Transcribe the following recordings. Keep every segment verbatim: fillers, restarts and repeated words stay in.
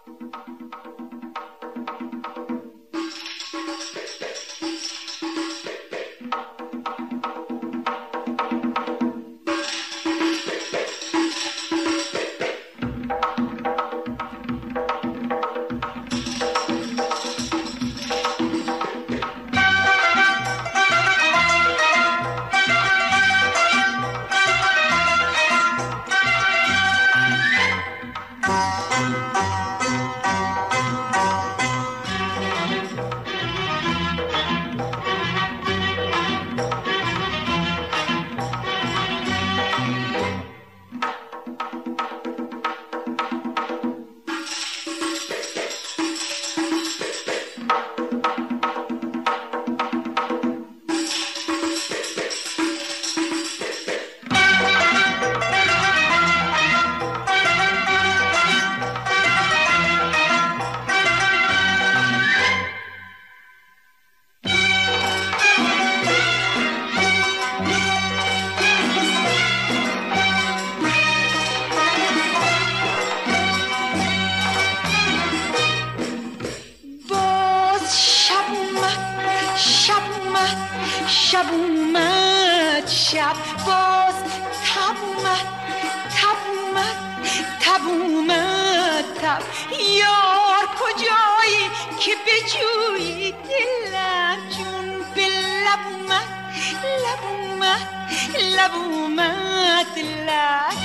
شب اومد شب باز تب اومد تب اومد تب اومد تب یار کجایی که بجویی دلم جون به لب اومد لب اومد لب اومد لب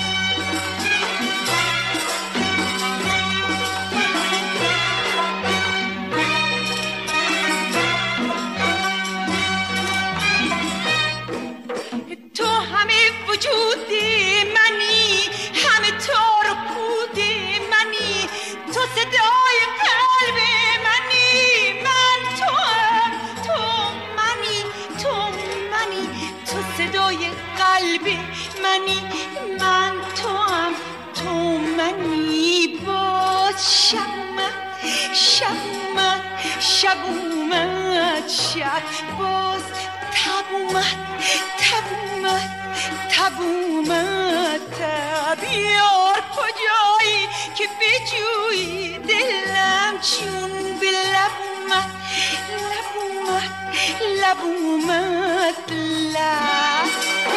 وجود منی همه تار و پود منی تو صدای قلب منی من تو هم تو منی تو منی تو صدای قلب منی من تو هم تو منی باز شب اومد شب اومد شب اومد شب باز تب اومد تب اومد تب اومد تب یار کجایی که بجویی دلم چون به لب اومد لب اومد لب اومد لب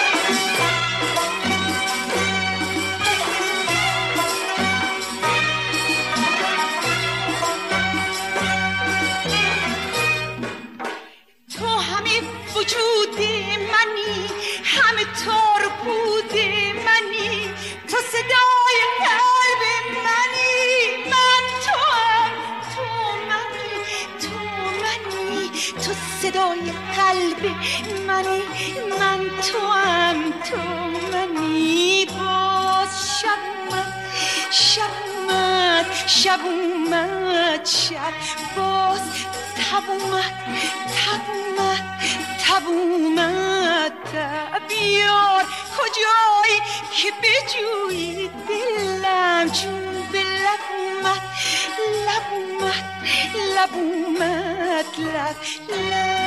تو همه وجود منی همه تار بود منی تو صدای قلب منی من تو هم تو منی تو منی تو صدای قلب منی من تو هم تو منی باز شب اومد شب اومد شب اومد شب باز تب اومد تب اومد تب اومد تب یار کجایی که بجویی دلم چون به لب اومد لب اومد لب اومد لب لب